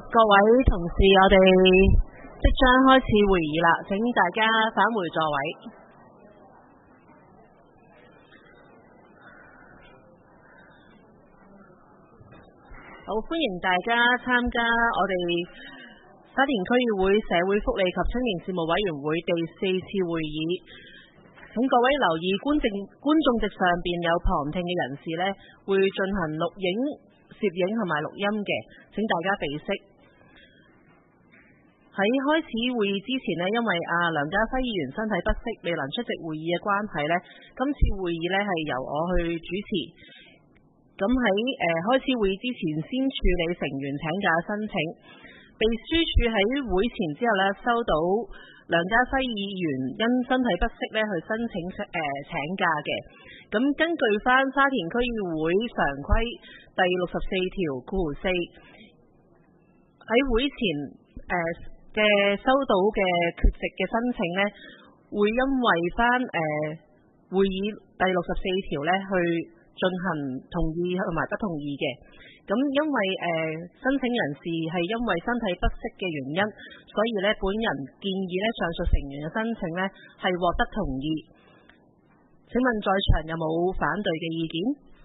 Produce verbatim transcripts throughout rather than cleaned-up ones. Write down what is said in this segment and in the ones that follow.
各位同事，我哋即將開始會議啦，請大家返回座位。好，歡迎大家參加我哋沙田區議會社會福利及青年事務委員會第四次會議。請各位留意觀眾觀眾席上邊有旁聽嘅人士呢，會進行錄影、攝影同埋錄音嘅，請大家備悉。喺開始會議之前呢，因為阿梁家輝議員身體不適，未能出席會議嘅關係呢，今次會議呢係由我去主持。咁喺誒開始會議之前，先處理成員請假申請。秘書處喺會前之後呢，收到梁家輝議員因身體不適呢去申請誒、呃、請假嘅。咁根據翻沙田區議會常規第六十四條括弧四，喺會前誒嘅、呃、收到嘅缺席嘅申請呢，會因為翻誒、呃、會議第六十四條呢去進行同意同埋不同意嘅。咁因為誒、呃、申請人士係因為身體不適嘅原因，所以咧本人建議咧上述成員嘅申請咧係獲得同意。請問在場有冇反對嘅意見？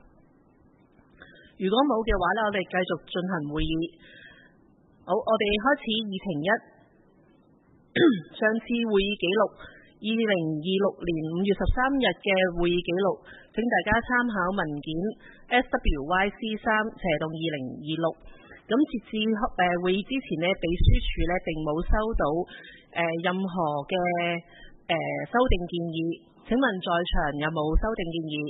如果冇嘅話咧，我哋繼續進行會議。好，我哋開始議程一。上次會議記錄二零二六年五月十三日嘅會議記錄，請大家參考文件 S W Y C 三斜洞二零二六。咁截至誒會議之前呢，秘書處呢並冇收到誒、呃、任何嘅誒、呃、修訂建議。請問在場有冇修訂建議？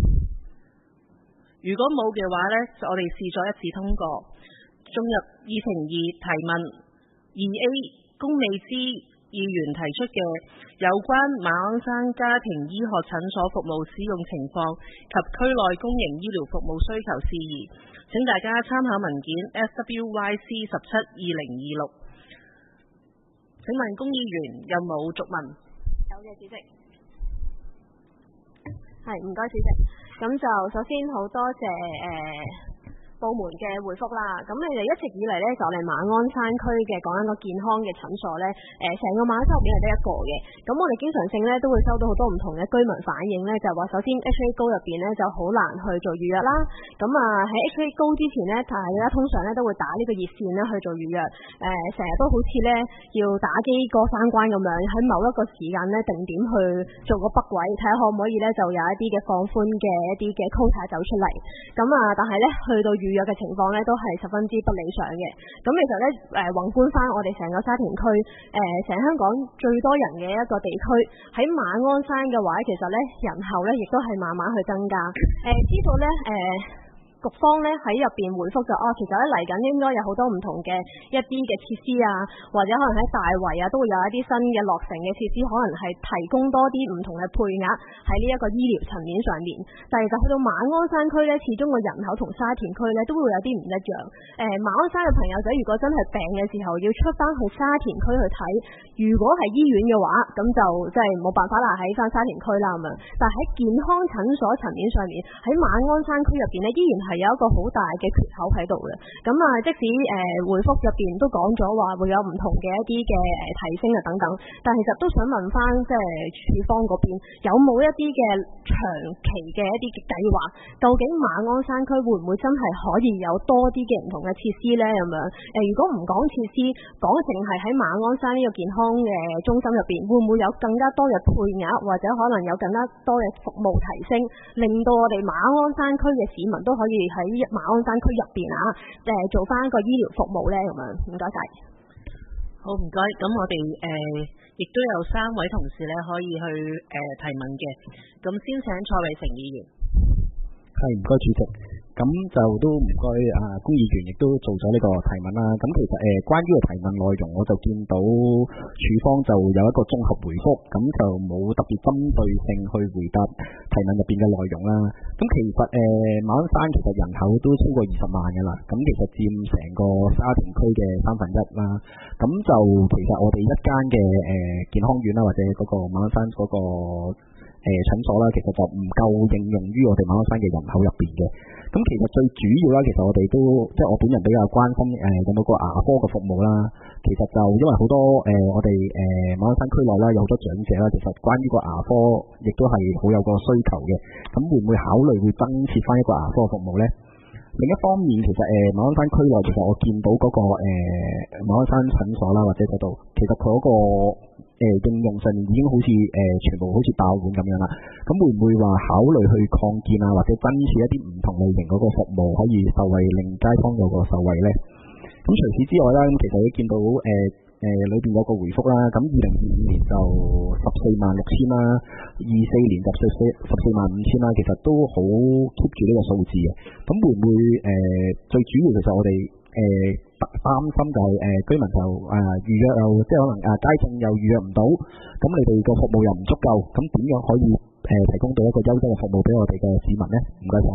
如果冇嘅話呢，我哋視作一致通過。進入議程二，提問二 A 龔美芝議員提出嘅有關馬鞍山家庭醫學診所服務使用情況及區內公營醫療服務需求事宜，請大家參考文件 S W Y C 十七二零二六。請問龔議員有冇續問？ 有嘅，主席。係，唔該，主席。咁就首先好多謝誒、呃部門嘅回覆啦，咁你哋一直以嚟呢，就嚟馬鞍山區嘅講緊個健康嘅診所呢，誒、呃、成個馬鞍山入邊係得一個嘅，咁我哋經常性呢，都會收到好多唔同嘅居民反映呢，就係話首先 H A 高入邊呢，就好難去做預約啦，咁啊喺 H A 高之前呢，大家通常呢，都會打呢個熱線呢去做預約，誒成日都好似呢，要打機過三關咁樣，喺某一個時間呢，定點去做個北位，睇下可唔可以呢，就有一啲嘅放寬嘅一啲嘅 quota 走出嚟，咁啊但係呢，去到預約嘅情況咧都係十分之不理想嘅。咁其實咧誒宏觀翻我哋成個沙田區誒成香港最多人嘅一個地區，喺馬鞍山嘅話，其實咧人口咧亦都係慢慢去增加。誒、呃、知道咧誒。呃局方咧喺入邊回覆就哦，其實咧嚟緊應該有好多唔同嘅一啲嘅設施啊，或者可能喺大圍啊都會有一啲新嘅落成嘅設施，可能係提供多啲唔同嘅配額喺呢一個醫療層面上面。但係就去到馬鞍山區咧，始終個人口同沙田區咧都會有啲唔一樣。誒、呃、馬鞍山嘅朋友仔如果真係病嘅時候要出翻去沙田區去睇，如果係醫院嘅話，咁就即係冇辦法啦，喺翻沙田區啦咁樣。但係喺健康診所層面上面，喺馬鞍山區入邊咧，依然係係有一個好大嘅缺口喺度嘅，咁啊，即使誒、呃、回覆入邊都講咗話會有唔同嘅一啲嘅誒提升啊等等，但係其實都想問翻即係處方嗰邊有冇一啲嘅長期嘅一啲嘅計劃？究竟馬鞍山區會唔會真係可以有多啲嘅唔同嘅設施呢？咁樣誒，如果唔講設施，講淨係喺馬鞍山呢個健康嘅中心入邊，會唔會有更加多嘅配額，或者可能有更加多嘅服務提升，令到我哋馬鞍山區嘅市民都可以喺馬鞍山區入邊啊，誒做翻一個醫療服務咧，咁樣唔該晒。 好，唔該。咁我哋誒亦都有三位同事咧可以去誒、呃、提問嘅。咁先請蔡偉成議員。 係，唔該主席。咁就都唔該啊，龔議員亦都做咗呢個提問啦。咁其實誒、呃、關於個提問內容，我就見到處方就有一個綜合回覆，咁就冇特別針對性去回答提問入邊嘅內容啦。咁其實誒、呃、馬鞍山其實人口都超過二十萬㗎啦，咁其實佔成個沙田區嘅三分一啦。咁就其實我哋一間嘅誒健康院啦，或者嗰個馬鞍山嗰、那個誒、 誒診所啦，其實就唔夠應用於我哋馬鞍山嘅人口入邊嘅。咁其實最主要啦，其實我哋都即係我本人比較關心誒、呃、有冇個牙科嘅服務啦。其實就因為好多誒、呃、我哋誒、呃、馬鞍山區內啦有好多長者啦，其實關於個牙科亦都係好有個需求嘅。咁會唔會考慮會增設翻一個牙科服務咧？另一方面，其實誒、呃、馬鞍山區內其實我見到嗰、那個誒、呃、馬鞍山診所啦，或者嗰度其實佢嗰、那個誒、呃、應用上面已經好似誒、呃、全部好似爆滿咁樣啦。咁會唔會話考慮去擴建啊，或者增設一啲唔同類型嗰個服務可以受惠，令街坊有個受惠咧？咁除此之外啦，咁其實都見到誒誒裏邊有個回覆啦。咁二零二五年就十四萬六千啦，二四年就十四十四萬五千啦，其實都好 keep 住呢個數字嘅。咁會唔會誒、呃、最主要其實我哋誒擔心就係、是、誒、呃、居民就誒、呃、預約又即係可能誒街症又預約唔到，咁你哋個服務又唔足夠，咁點樣可以誒、呃、提供到一個優質嘅服務俾我哋嘅市民咧？唔該晒。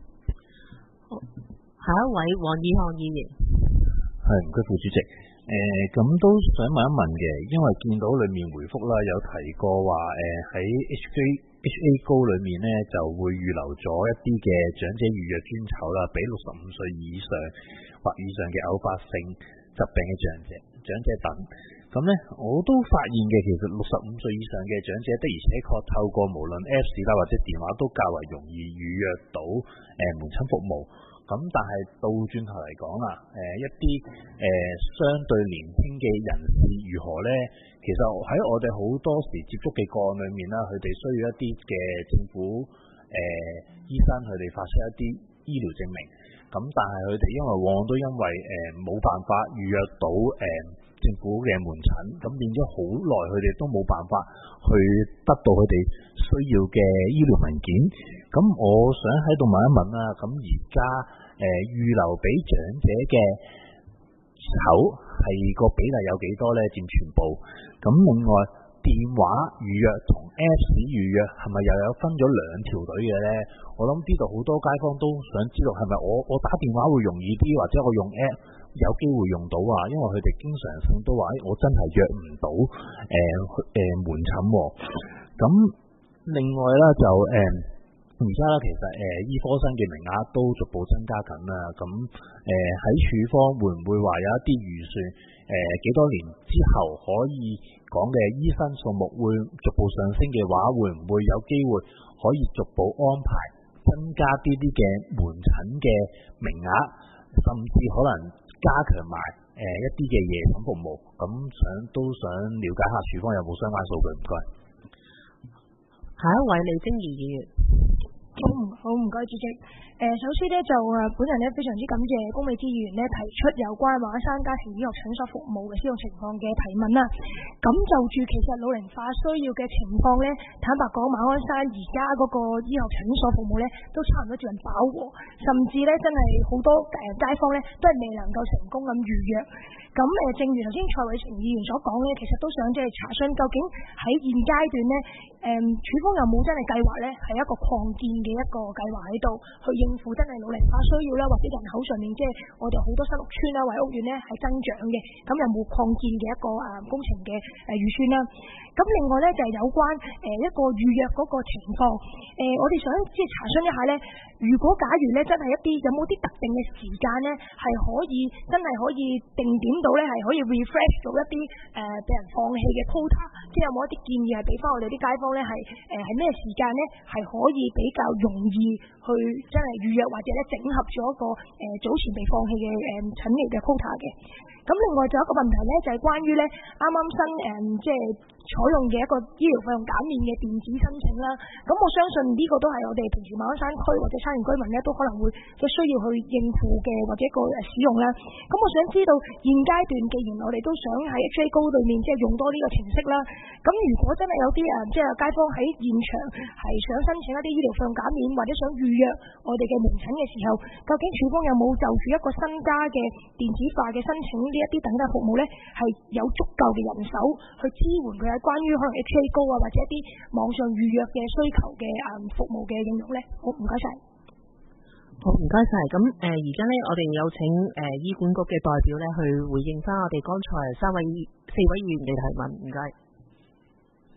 下一位黃以漢議員。 係，唔該副主席。誒、呃，咁都想問一問嘅，因為見到裏面回覆啦，有提過話誒喺 H A H A Go 裏面咧就會預留咗一啲嘅長者預約專籌啦，俾六十五歲以上或以上嘅偶發性疾病嘅長者、長者等。咁咧，我都發現嘅，其實六十五歲以上嘅長者的而且確透過無論 Apps 啦或者電話都較為容易預約到誒、呃、門診服務。咁但係倒轉頭嚟講啦，誒、呃、一啲誒、呃、相對年輕嘅人士如何呢？其實喺我哋好多時接觸嘅個案裏面啦，佢哋需要一啲嘅政府誒、呃、醫生佢哋發出一啲醫療證明。咁但係佢哋因為往往都因為誒冇、呃、辦法預約到誒、呃、政府嘅門診，咁變咗好耐佢哋都冇辦法去得到佢哋需要嘅醫療文件。咁我想喺度問一問啦，咁而家誒預留俾長者嘅籌係個比例有幾多呢？佔全部。咁另外電話預約同 Apps 預約係咪又有分咗兩條隊嘅呢？我諗呢度好多街坊都想知道係咪我我打電話會容易啲，或者我用 App 有機會用到啊？因為佢哋經常性都話，我真係約唔到誒誒門診喎。咁另外啦就誒。呃而家咧，其實誒、呃、醫科生嘅名額都逐步增加緊啦。咁誒喺處方會唔會話有一啲預算？誒、呃、幾多年之後可以講嘅醫生數目會逐步上升嘅話，會唔會有機會可以逐步安排增加啲啲嘅門診嘅名額，甚至可能加強埋誒、呃、一啲嘅夜診服務？咁想都想了解下處方有冇相關數據？唔該。 下一位李晶儀議員。 好唔好唔該主席。誒、呃，首先呢，就誒本人呢非常之感謝公美之議員呢提出有關馬鞍山家庭醫學診所服務嘅使用情況嘅提問啦。咁就住其實老齡化需要嘅情況呢，坦白講馬鞍山而家嗰個醫學診所服務呢都差唔多接近飽和，甚至呢真係好多誒街坊呢都係未能夠成功咁預約。咁誒，正如頭先蔡偉成議員所講咧，其實都想即係查詢，究竟喺現階段咧，誒、嗯，處方有冇真係計劃咧，係一個擴建嘅一個計劃喺度，去應付真係老齡化需要啦，或者人口上面即係我哋好多新屋邨啦或者屋苑咧係增長嘅，咁有冇擴建嘅一個誒工程嘅誒預算啦？咁另外咧就係、是、有關誒一個預約嗰個情況，誒、呃、我哋想即係查詢一下咧，如果假如咧真係一啲有冇啲特定嘅時間咧，係可以真係可以定點到咧，係可以 refresh 到一啲誒俾人放棄嘅 quota， 即係有冇一啲建議係俾翻我哋啲街坊咧係誒係咩時間咧係可以比較容易去真係預約或者咧整合咗一個誒、呃、早前被放棄嘅誒診療嘅 quota 嘅。咁另外仲有一個問題咧，就係、是、關於咧啱啱新誒、嗯、即係採用嘅一個醫療費用減免嘅電子申請啦。咁我相信呢個都係我哋平時馬鞍山區或者沙田居民咧都可能會即係需要去應付嘅或者一個誒使用啦。咁我想知道現階段既然我哋都想喺 H A Go 裏面即係用多呢個程式啦，咁如果真係有啲誒即係街坊喺現場係想申請一啲醫療費用減免或者想預約我哋嘅門診嘅時候，究竟處方有冇就住一個新加嘅電子化嘅申請呢一啲等等服務咧，係有足夠嘅人手去支援佢喺關於可能 H A Go 啊或者一啲網上預約嘅需求嘅誒服務嘅應用咧？好，唔該晒。 好，唔該晒。咁誒，而家咧我哋有請誒、呃、醫管局嘅代表咧去回應翻我哋剛才三位四位議員嘅提問。唔該。 誒、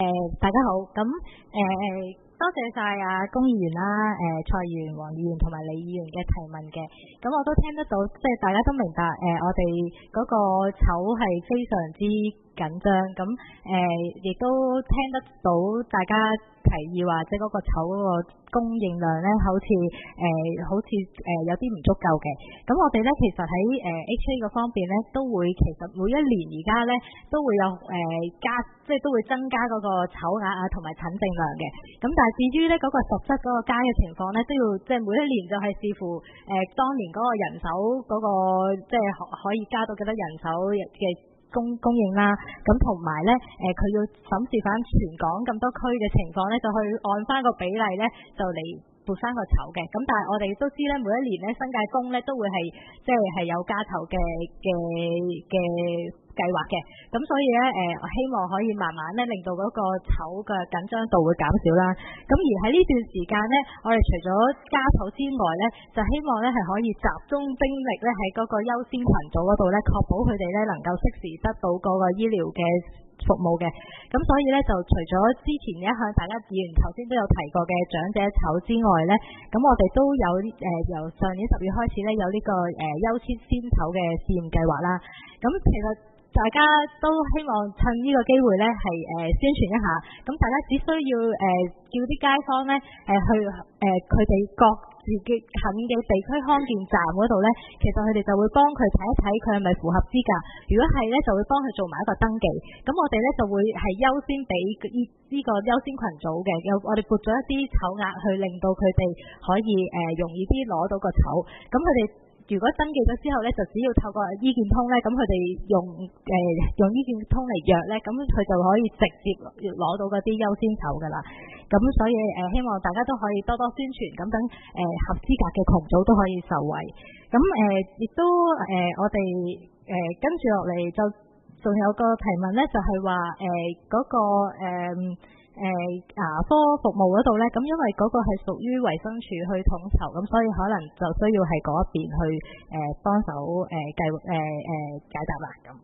誒、大家好，咁誒、多謝晒啊公議員啦、誒、蔡議員、黃議員同埋李議員嘅提問嘅，咁我都聽得到，即係大家都明白誒、我哋嗰個籌係非常之緊張，咁誒、亦都聽得到大家提議話，即係嗰個籌嗰個供應量咧，好似誒、好似誒、有啲唔足夠嘅。咁我哋咧其實喺誒、H A 嗰方面咧，都會其實每一年而家咧都會有誒、加，即係都會增加嗰個籌額啊，同埋診症量嘅。咁但係至於咧嗰個實質嗰個加嘅情況咧，都要即係每一年就係視乎誒、當年嗰個人手嗰、個即係可可以加到幾多人手嘅供供應啦，咁同埋咧，誒、佢要審視翻全港咁多區嘅情況咧，就去按翻個比例咧，就嚟撥翻個籌嘅。咁但係我哋都知咧，每一年咧新界東咧都會係即係係有加籌嘅嘅嘅計劃嘅。咁所以咧，誒、希望可以慢慢咧令到嗰個籌嘅緊張度會減少啦。咁而喺呢段時間咧，我哋除咗加籌之外咧，就希望咧係可以集中精力咧喺嗰個優先群組嗰度咧，確保佢哋咧能夠適時得到嗰個醫療嘅服務嘅。咁所以咧就除咗之前一向大家議員頭先都有提過嘅長者籌之外咧，咁我哋都有誒、由上年十月開始咧有呢、個誒、優先先籌嘅試驗計劃啦。咁其實大家都希望趁呢個機會咧係誒宣傳一下，咁大家只需要誒、叫啲街坊咧誒、去誒佢哋各自嘅近嘅地區康健站嗰度咧，其實佢哋就會幫佢睇一睇佢係咪符合資格，如果係咧就會幫佢做埋一個登記，咁我哋咧就會係優先俾呢呢個優先群組嘅，有我哋撥咗一啲籌額去令到佢哋可以誒、容易啲攞到個籌，咁佢哋如果登記咗之後咧，就只要透過醫健通咧，咁佢哋用誒、用醫健通嚟約咧，咁佢就可以直接攞到嗰啲優先籌噶啦。咁所以誒、希望大家都可以多多宣傳，咁等誒、合資格嘅群組都可以受惠。咁誒、亦都誒、我哋誒、跟住落嚟就仲有個提問咧，就係話誒嗰個誒。誒、牙科服務嗰度咧，咁因為嗰個係屬於衛生署去統籌，咁所以可能就需要係嗰一邊去誒、幫手誒計誒誒解答啦咁。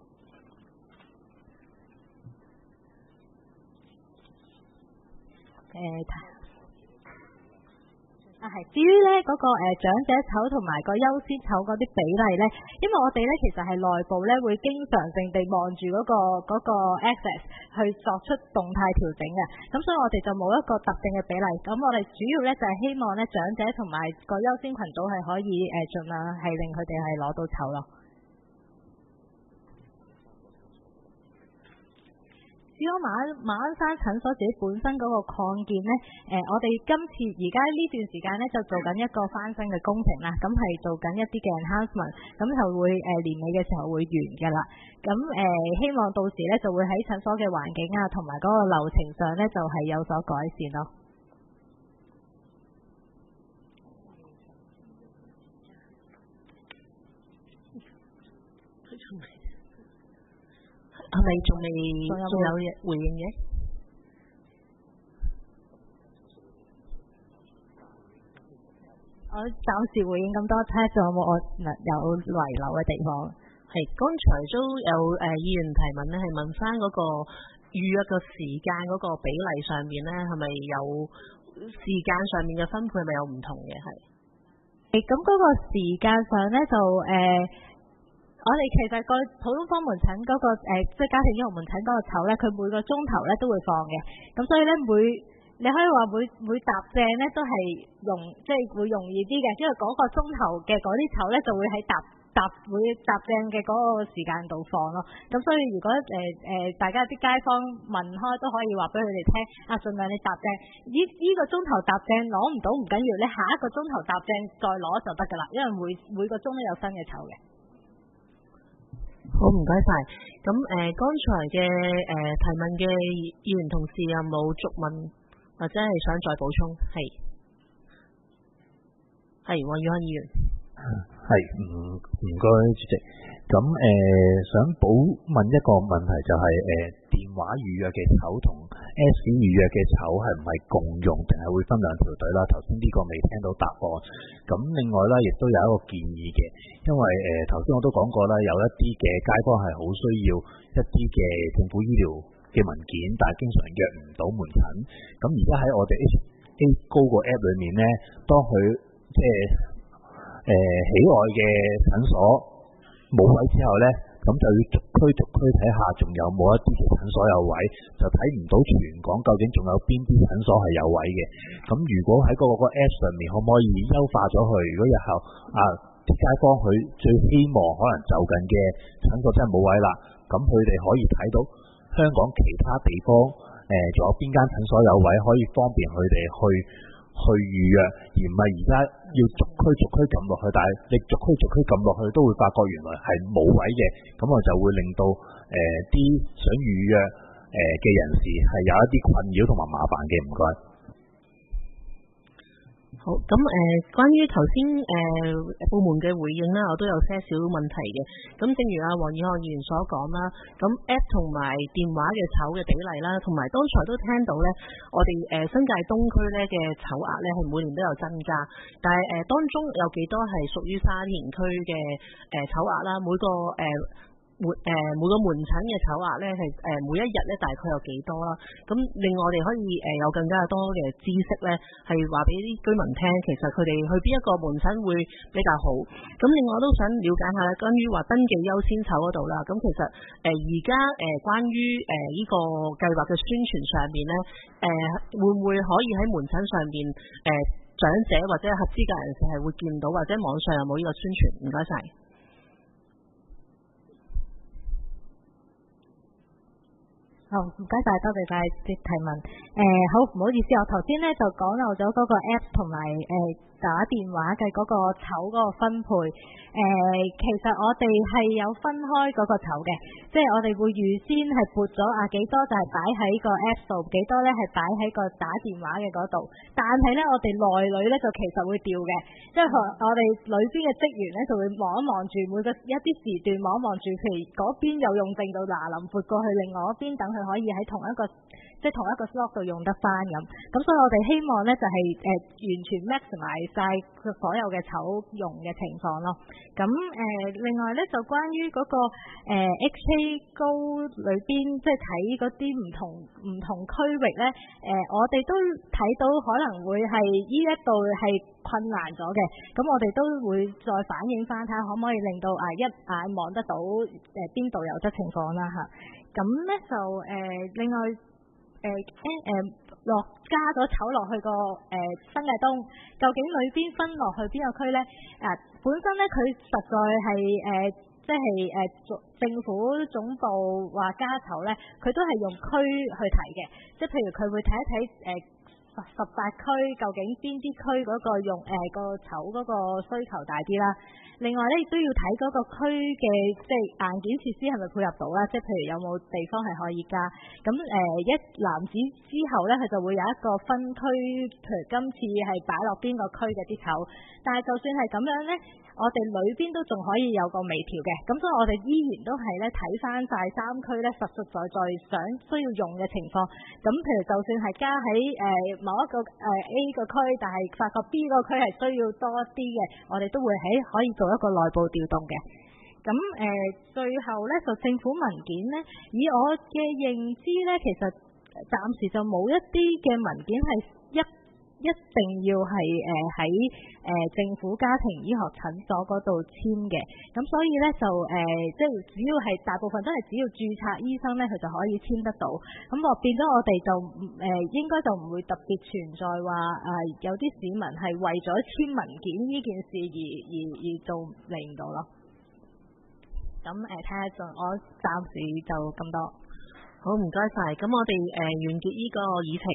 誒啊係，至於咧嗰、個誒、長者籌同埋個優先籌嗰啲比例咧，因為我哋咧其實係內部咧會經常性地望住嗰個嗰、個 access 去作出動態調整嘅，咁所以我哋就冇一個特定嘅比例。咁我哋主要咧就係、希望咧長者同埋個優先群組係可以誒、盡量係令佢哋係攞到籌咯。至於馬馬鞍山診所自己本身嗰個擴建咧，誒、我哋今次而家呢段時間咧就做緊一個翻新嘅工程啦，咁係做緊一啲嘅 enhancement，咁就會誒、年尾嘅時候會完㗎啦。咁誒、希望到時咧就會喺診所嘅環境啊，同埋嗰個流程上咧就係有所改善咯。 係咪仲未仲有冇仲有嘢回應嘅？ 我暫時回應咁多，睇下仲有冇我有遺留嘅地方。 係，剛才都有誒、議員提問咧，係問翻嗰個預約嘅時間嗰個比例上面咧，係咪有時間上面嘅分配係咪有唔同嘅？係。 誒咁嗰個時間上咧就誒、我哋其實個普通科門診嗰、個誒、即係家庭醫學門診嗰個籌咧，佢每個鐘頭咧都會放嘅，咁所以咧每你可以話每每搭正咧都係容即係會容易啲嘅，因為嗰個鐘頭嘅嗰啲籌咧就會喺搭搭會搭正嘅嗰個時間度放咯。咁所以如果誒誒、大家啲街坊問開都可以話俾佢哋聽，啊盡量你搭正，呢呢個鐘頭搭正攞唔到唔緊要，你下一個鐘頭搭正再攞就得㗎啦，因為每每個鐘都有新嘅籌嘅。 好，唔該晒。咁誒、剛才嘅誒、提問嘅議員同事有冇續問或者係想再補充？係，係黃宇漢議員。 係，唔唔該主席。咁誒、想補問一個問題就係、誒、電話預約嘅籌同 S 預約嘅籌係唔係共用，定係會分兩條隊啦？頭先呢個未聽到答案。咁另外啦，亦都有一個建議嘅，因為誒頭先我都講過啦，有一啲嘅街坊係好需要一啲嘅政府醫療嘅文件，但係經常約唔到門診。咁而家喺我哋 H A Go 個 app 裏面咧，當佢即係誒喜愛嘅診所冇位之後咧，咁就要逐區逐區睇下，仲有冇一啲嘅診所有位，就睇唔到全港究竟仲有邊啲診所係有位嘅。咁如果喺嗰個 app 上面可唔可以優化咗佢？如果日後啊啲街坊佢最希望可能就近嘅診所真係冇位啦，咁佢哋可以睇到香港其他地方誒仲有邊間診所有位，可以方便佢哋去去預約，而唔係而家要逐區逐區撳落去。但係你逐區逐區撳落去都會發覺原來係冇位嘅，咁我就會令到誒啲、呃、想預約誒嘅、呃、人士係有一啲困擾同埋麻煩嘅。唔該。 好，咁誒、呃，關於頭先誒部門嘅回應啦，我都有些少問題嘅。咁正如阿黃以漢議員所講啦，咁 App 同埋電話嘅籌嘅比例啦，同埋剛才都聽到咧，我哋誒、呃、新界東區咧嘅籌額咧係每年都有增加，但係誒、呃、當中有幾多係屬於沙田區嘅誒籌額啦？每個誒。呃每誒、呃、每個門診嘅籌額咧係誒每一日咧大概有幾多啦？咁令我哋可以誒、呃、有更加多嘅知識咧，係話俾啲居民聽，其實佢哋去邊一個門診會比較好。咁另外我都想了解下咧，關於話登記優先籌嗰度啦。咁其實誒而家誒關於誒呢個計劃嘅宣傳上面咧，誒、呃、會唔會可以喺門診上邊誒、呃、長者或者合資格人士係會見到，或者網上有冇呢個宣傳？唔該晒。 好，唔該晒，多謝晒啲提問。誒、呃，好，唔好意思，我頭先咧就講漏咗嗰個 app 同埋誒打電話嘅嗰個籌嗰個分配。誒、呃，其實我哋係有分開嗰個籌嘅，即係我哋會預先係撥咗啊幾多就係擺喺個 app 度，幾多咧係擺喺個打電話嘅嗰度。但係咧，我哋內裏咧就其實會調嘅，即係我哋裏邊嘅職員咧就會望一望住每個一啲時段望一望住，譬如嗰邊有用剩到嗱臨撥過去另外一邊，等佢可以喺同一個即係同一個 slot 度用得翻咁。咁所以我哋希望咧就係、是、誒、呃、完全 maximize 晒所有嘅籌用嘅情況咯。咁誒、呃、另外咧就關於嗰、那個、呃、H A Go 裏邊即係睇嗰啲唔同唔同區域咧，誒、呃、我哋都睇到可能會係呢一度係困難咗嘅，咁我哋都會再反映翻睇下可唔可以令到啊一眼望得到誒邊度有得情況啦嚇。咁咧就誒、呃、另外誒誒落加咗籌落去個誒、呃、新界東，究竟裏邊分落去邊個區咧？啊，本身咧佢實在係誒、呃、即係誒、呃、政府總部話加籌咧，佢都係用區去睇嘅，即係譬如佢會睇一睇誒十十八區究竟邊啲區嗰個用誒、呃、個籌嗰個需求大啲啦。另外咧亦都要睇嗰個區嘅即係硬件設施係咪配合到啦，即係譬如有冇地方係可以加。咁誒、呃、一籃子之後咧，佢就會有一個分區，譬如今次係擺落邊個區嘅啲籌。但係就算係咁樣咧，我哋裏邊都仲可以有個微調嘅。咁所以我哋依然都係咧睇翻晒三區咧實實在在想需要用嘅情況。咁譬如就算係加喺誒、呃、某一個誒、呃、A 個區，但係發覺 B 個區係需要多啲嘅，我哋都會喺可以做一個內部調動嘅。咁誒、呃、最後咧就政府文件咧，以我嘅認知咧，其實暫時就冇一啲嘅文件係一一定要係誒喺誒政府家庭醫學診所嗰度簽嘅。咁所以咧就誒、呃、即係只要係大部分都係只要註冊醫生咧，佢就可以簽得到。咁我變咗我哋就誒、呃、應該就唔會特別存在話誒、呃、有啲市民係為咗簽文件呢件事而而而做嚟唔到咯。咁誒睇下就我暫時就咁多。 好，唔該晒。咁我哋誒、呃、完結呢個議程。